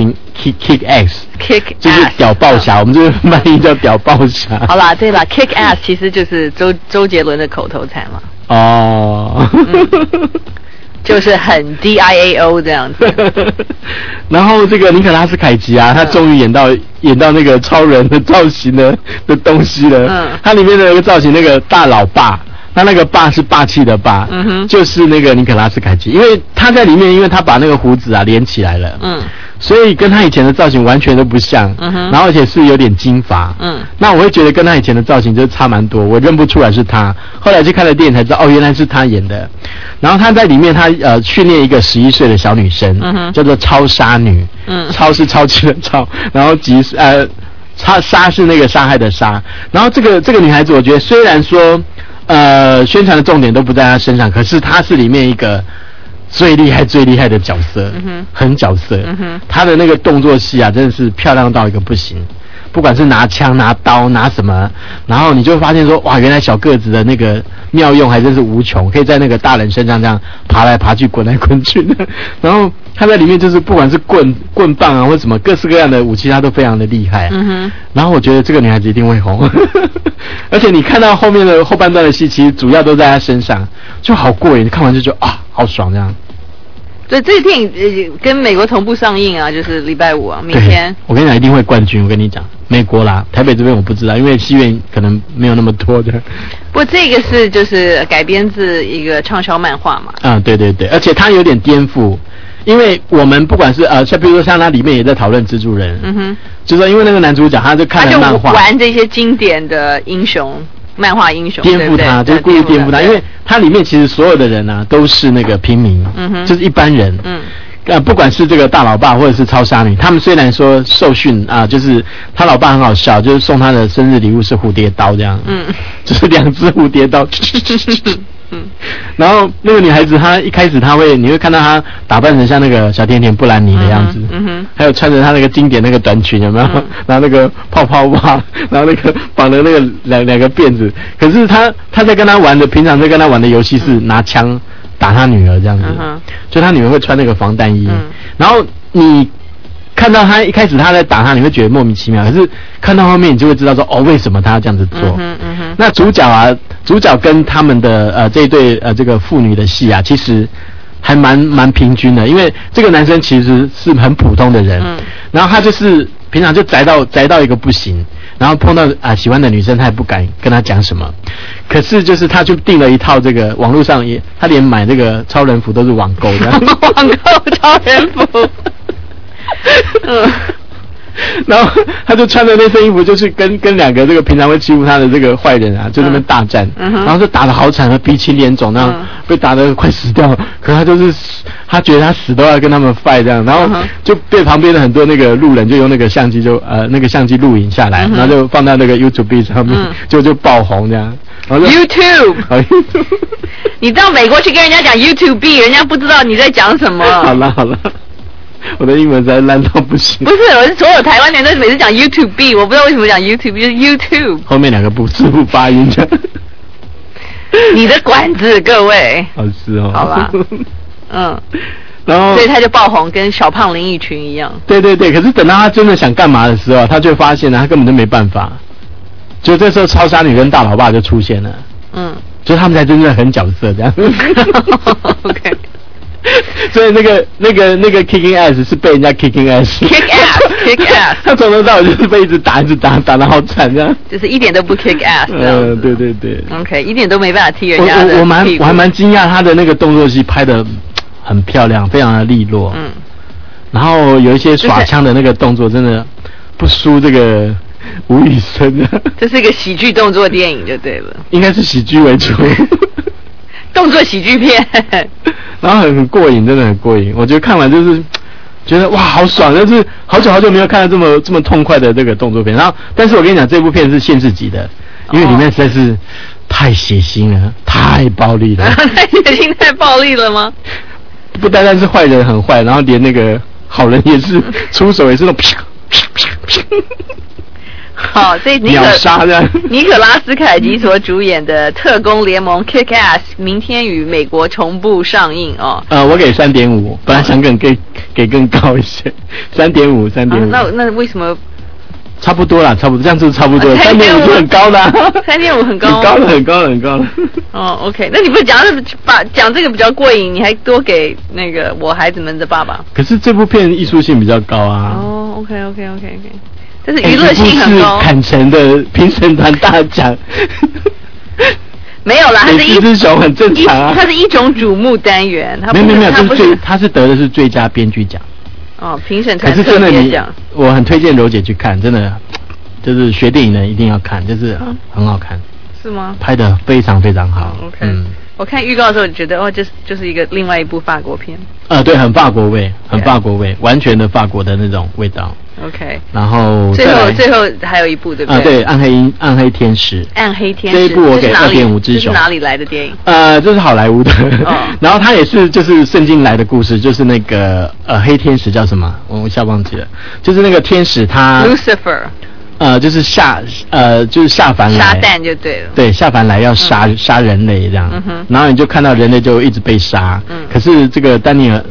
ass， 就是屌爆侠，我们这个翻译叫屌爆侠。 好啦，对啦 ，kick ass 其实就是周杰伦的口头禅嘛。 哦。 就是很 DIAO 这样子。 然后这个尼可拉斯凯奇啊，他终于演到那个超人的造型的东西了。他里面的那个造型，那个大老爸，他那个爸是霸气的霸，就是那个尼可拉斯凯奇，因为他在里面，因为他把那个胡子啊连起来了，所以跟他以前的造型完全都不像，然后而且是有点金发，那我会觉得跟他以前的造型就差蛮多，我认不出来是他。后来去看了电影才知道，哦，原来是他演的。然后他在里面，他训练一个11岁的小女生，叫做超杀女，超是超级的超，然后杀是那个杀害的杀。然后这个女孩子，我觉得虽然说宣传的重点都不在她身上，可是她是里面一个最厉害的角色，很角色。她的那个动作戏啊，真的是漂亮到一个不行。不管是拿枪、拿刀、拿什么，然后你就会发现说，哇，原来小个子的那个妙用还真是无穷，可以在那个大人身上这样爬来爬去、滚来滚去的。然后他在里面就是不管是棍棒啊，或什么各式各样的武器，他都非常的厉害。然后我觉得这个女孩子一定会红，而且你看到后面的后半段的戏，其实主要都在她身上，就好过瘾。看完就觉得啊，好爽这样。 对，这个电影跟美国同步上映啊，就是礼拜五啊，明天。 我跟你讲，一定会冠军。我跟你讲，美国啦，台北这边我不知道，因为戏院可能没有那么多的。 不过这个是就是改编自一个畅销漫画嘛。 对对对，而且它有点颠覆，因为我们不管是像比如说像它里面也在讨论蜘蛛人，就是说因为那个男主角他就看了漫画， 他就玩这些经典的英雄。漫画英雄颠覆他，就是故意颠覆他，因为他里面其实所有的人啊都是那个平民，就是一般人，不管是这个大老爸或者是超杀女，他们虽然说受训啊，就是他老爸很好笑，就是送他的生日礼物是蝴蝶刀这样，就是2只蝴蝶刀。然后那个女孩子她一开始你会看到她打扮成像那个小甜甜布兰妮的样子，还有穿着她那个经典那个短裙有没有？然后那个泡泡袜，然后那个绑的那个两个辫子。可是她在跟她玩的，平常在跟她玩的游戏是拿枪打她女儿这样子，就她女儿会穿那个防弹衣，然后你看到他一开始他在打他，你会觉得莫名其妙，可是看到后面你就会知道说，哦，为什么他要这样子做？那主角跟他们的这一对这个父女的戏啊，其实还蛮平均的，因为这个男生其实是很普通的人，然后他就是平常就宅到一个不行，然后碰到喜欢的女生他也不敢跟他讲什么，可是就是他就订了一套这个网络上他连买这个超人服都是网购的， 网购超人服。 然后他就穿着那身衣服，就是跟2个这个平常会欺负他的这个坏人啊，就那边大战，然后就打得好惨，鼻青脸肿，然后被打得快死掉。可是他觉得他死都要跟他们 fight 这样，然后就被旁边的很多那个路人就用那个相机那个相机录影下来，然后就放到那个 YouTube 上面，就爆红这样。 YouTube， 你到美国去跟人家讲 YouTube， 人家不知道你在讲什么。 好了。我的英文实在烂到不行。 不是，我是所有台湾人都每次讲 YouTube， 我不知道为什么讲 YouTube， 就是 YouTube。 后面2个不字不发音的。 你的管子，各位。 是哦。 好吧。 然后。 所以他就爆红，跟小胖林奕群一样。 对对对，可是等到他真的想干嘛的时候，他就发现他根本就没办法。就这时候，超杀女跟大老爸就出现了。就他们才真正很角色这样。 OK。 所以那个 kicking ass 是被人家 kicking ass，kick ass， 他从头到尾就是被一直打得好惨这样， 就是一点都不 kick ass。 对对对。 OK， 一点都没办法踢人家的屁股。 我还蛮惊讶他的那个动作戏拍得很漂亮，非常的利落。然后有一些耍枪的那个动作真的不输这个吴宇森的。 这是一个喜剧动作电影就对了。 应该是喜剧为主。 动作喜剧片， 然后很过瘾，真的很过瘾。我觉得看完就是觉得哇，好爽！但是好久没有看到这么痛快的这个动作片。然后，但是我跟你讲，这部片是限制级的，因为里面实在是太血腥了，太暴力了。 太血腥、太暴力了吗？ 不单单是坏人很坏，然后连那个好人也是出手也是那种好，所以尼可拉斯凯奇所主演的《特工联盟 Kick Ass》明天与美国同步上映哦。 我给3.5，本来想给更高一些，3.5。 那为什么？ 差不多啦，差不多，这样子差不多，3.5就很高啦 ，3.5很高， 很高了。 哦 ，OK， 那你不是讲这个比较过瘾，你还多给那个我孩子们的爸爸？ 可是这部片艺术性比较高啊。 哦 ，OK， 但是娱乐性很高。 是坎城的评审团大奖。 没有啦，它是一只熊很正常啊。 它是一种瞩目单元， 没有，它是得的是最佳编剧奖。 哦，评审团可是真的我很推荐柔姐去看，真的就是学电影的一定要看，就是很好看。 是吗？ 拍得非常非常好。 OK，我看预告的时候觉得就是一个另外一部法国片。 对，很法国味，完全的法国的那种味道。 OK， 然后最后还有一部对不对？ 对，暗黑天使。 暗黑天使这一部我给2.5只熊。 这是哪里来的电影？ 这是好莱坞的。然后它也是就是圣经来的故事，就是那个黑天使叫什么？我一下忘记了，就是那个天使他 Lucifer。 就是下凡来， 撒旦就对了。 对，下凡来要杀人类这样。然后你就看到人类就一直被杀。可是这个丹尼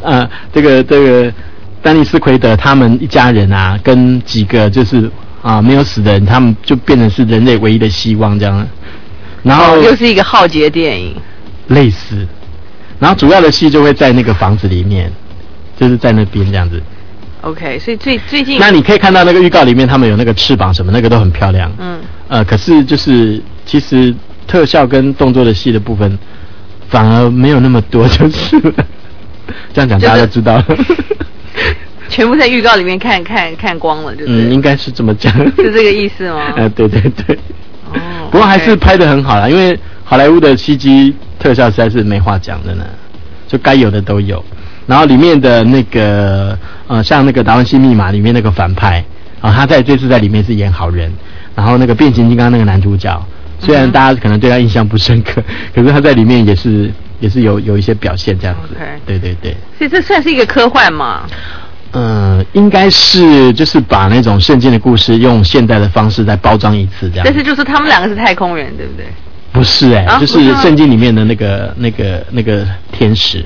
斯奎德他们一家人啊，跟几个就是没有死的人，他们就变成是人类唯一的希望这样。然后又是一个浩劫电影。 类似。然后主要的戏就会在那个房子里面，就是在那边这样子。 OK， 所以最近， 那你可以看到那个预告里面，他们有那个翅膀什么，那个都很漂亮。可是就是其实特效跟动作的戏的部分，反而没有那么多，就是这样讲大家都知道了。 全部在预告里面看光了，就是应该是这么讲， 是这个意思吗？ 对。不过还是拍得很好啦，因为好莱坞的CG特效实在是没话讲的呢，就该有的都有。然后里面的那个像那个《达文西密码》里面那个反派他这次在里面是演好人。然后那个变形金刚那个男主角，虽然大家可能对他印象不深刻，可是他在里面也是有一些表现这样子。对。 所以这算是一个科幻吗？ 应该是就是把那种圣经的故事用现代的方式再包装一次这样。 但是就是他们两个是太空人，对不对？ 不是就是圣经里面的那个天使。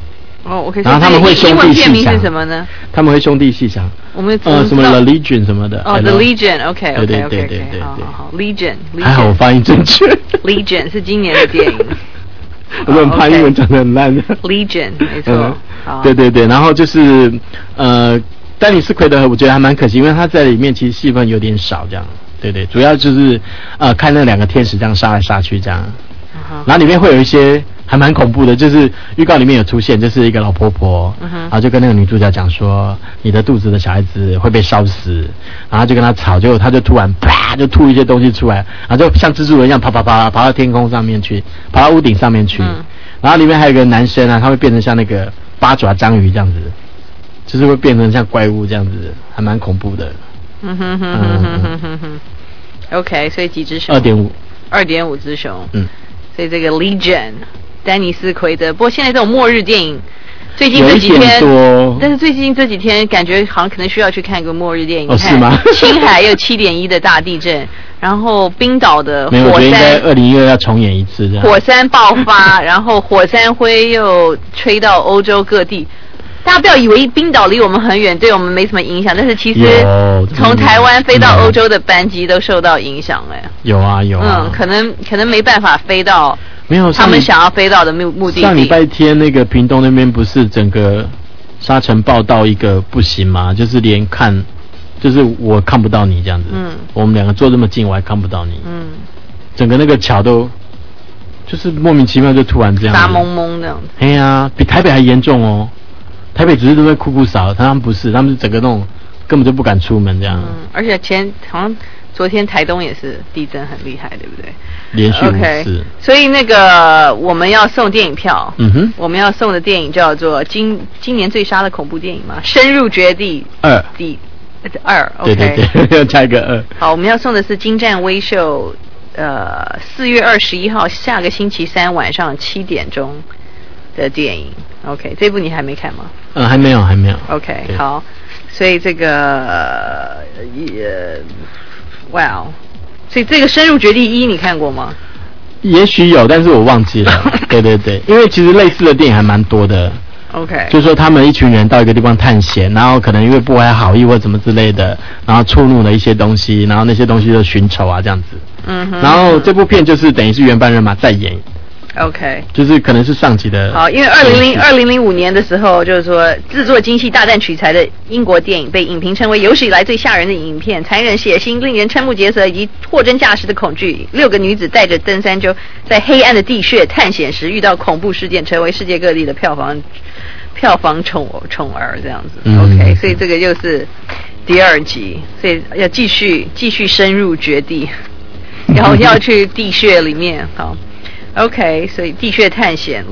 OK， 然后他们会兄弟戏想是什么呢？ 他们会兄弟戏想， 我们什么 The Legion 什么的。 The Legion，OK， 对， 好 Legion， 还好我发音正确。 Legion 是今年的电影。 我很怕英文讲得很烂的。 Legion 没错。 对，然后就是丹尼斯奎德，我觉得还蛮可惜，因为他在里面其实戏份有点少这样。对，主要就是看那两个天使这样杀来杀去这样。然后里面会有一些还蛮恐怖的，就是预告里面有出现，就是一个老婆婆，然后就跟那个女主角讲说，你的肚子的小孩子会被烧死，然后就跟他吵，就他就突然啪就吐一些东西出来，然后就像蜘蛛人一样爬到天空上面去，爬到屋顶上面去，然后里面还有一个男生啊，他会变成像那个八爪章鱼这样子，就是会变成像怪物这样子，还蛮恐怖的。 OK， 所以几只熊？2.5只熊。所以这个 Legion， 丹尼斯奎德。不过现在这种末日电影，最近这几天，但是最近这几天感觉好像可能需要去看一个末日电影。 是吗？ 青海有 7.1 的大地震，然后冰岛的火山， 我觉得应该2012要重演一次这样。 火山爆发，然后火山灰又吹到欧洲各地。大家不要以为冰岛离我们很远，对我们没什么影响，但是其实从台湾飞到欧洲的班机都受到影响了。 有啊。 可能没办法飞到没有他们想要飞到的目的地。 上礼拜天那个屏东那边不是整个沙尘暴到一个不行吗？就是连看，就是我看不到你这样子。我们两个坐这么近，我还看不到你。整个那个桥都就是莫名其妙就突然这样沙蒙蒙这样子。 哎呀，比台北还严重哦。台北只是都会哭扫，他们不是，他们是整个那种根本就不敢出门这样。 而且好像昨天台东也是地震很厉害，对不对？ 连续5次。 所以那个我们要送电影票，我们要送的电影叫做今年最杀的恐怖电影嘛，《深入绝地 2》 OK， 对，要加一个2。 好，我们要送的是《精湛微秀》，4月21号下个星期3晚上7点钟的电影。OK， 这部你还没看吗？ 还没有。OK， 好，所以这个哇哦！所以这个深入绝地1你看过吗？ 也许有，但是我忘记了。对对对，因为其实类似的电影还蛮多的。 OK， 就是说他们一群人到一个地方探险，然后可能因为不怀好意或怎么之类的，然后触怒了一些东西，然后那些东西就寻仇啊这样子。然后这部片就是等于是原班人马再演。 OK， 就是可能是上集的。 好，因为2005年的时候，就是说制作精细、大胆取材的英国电影被影评称为有史以来最吓人的影片，残忍、血腥、令人瞠目结舌以及货真价实的恐惧。6个女子带着登山舟在黑暗的地穴探险时遇到恐怖事件，成为世界各地的票房宠儿这样子。OK， 所以这个又是第2集，所以要继续深入绝地，然后要去地穴里面。好。OK， 所以地穴探险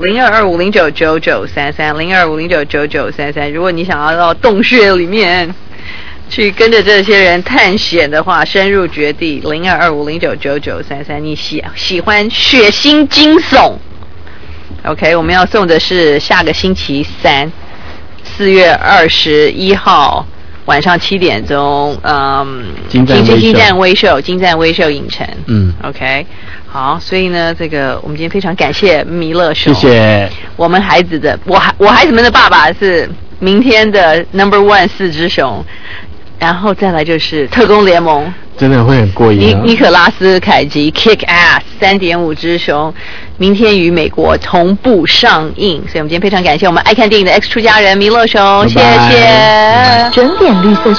0225099933，0225099933。如果你想要到洞穴里面去跟着这些人探险的话，深入绝地0225099933。你喜欢血腥惊悚 ？OK， 我们要送的是下个星期3，4月21号晚上7点钟，金站微秀影城。OK。好，所以呢，这个我们今天非常感谢弥勒熊， 谢谢我们孩子的我孩子们的爸爸是明天的 No.1 4只熊，然后再来就是特工联盟， 真的会很过瘾。 尼可拉斯凯奇 Kick Ass 3.5只熊，明天与美国同步上映，所以我们今天非常感谢我们爱看电影的 X 出家人弥勒熊，谢谢。 准点绿色